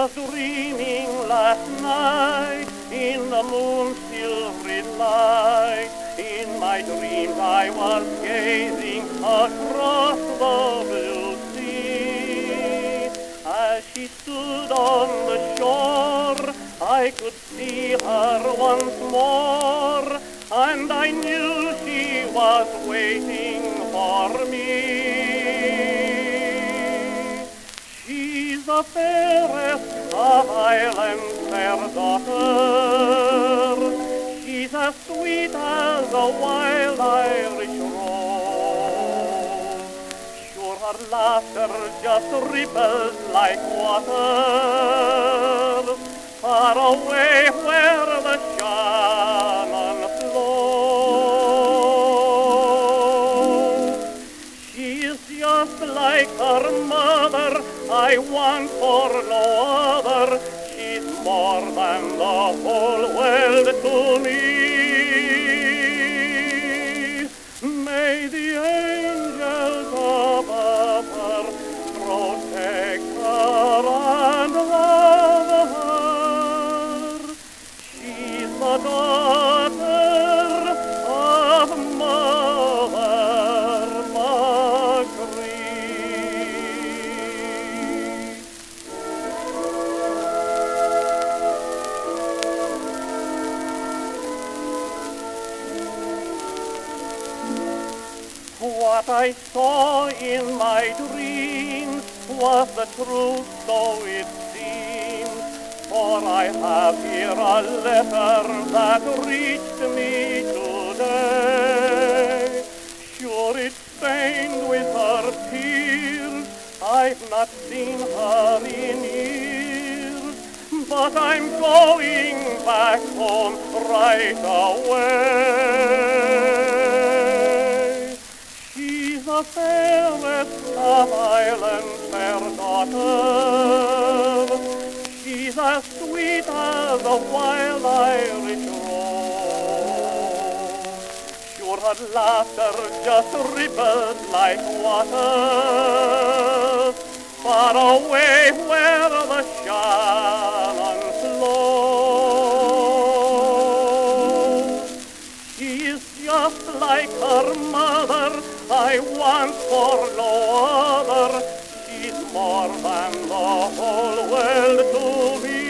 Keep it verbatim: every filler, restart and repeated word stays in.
was dreaming last night in the moon's silvery light. In my dreams I was gazing across the blue sea. As she stood on the shore, I could see her once more, and I knew she was waiting for me. She's the fairest of Ireland's fair daughters. She's as sweet as a wild Irish rose. Sure, her laughter just ripples like water far away where the Shannon flows. She is just like her mother, I want for no other. She's more than the whole world to me. May the angels above her protect her and love her. She's the daughter of Mother Marguerite. What I saw in my dreams was the truth, so it seems, for I have here a letter that reached me today. Sure, it's stained with her tears, I've not seen her in years, but I'm going back home right away. The fairest of Ireland's fair daughters, she's as sweet as a wild Irish rose. Sure, her laughter just ripples like water far away where the Shannon flows. She is just like her mother, I want for no other. She's more than the whole world to me.